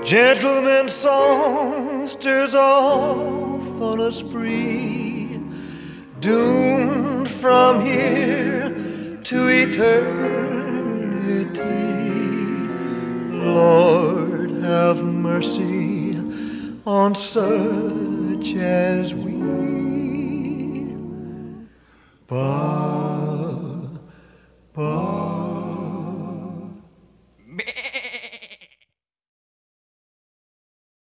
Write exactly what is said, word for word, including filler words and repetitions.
Gentleman songsters off on a spree, doomed from here to eternity. Lord, have mercy on such as we.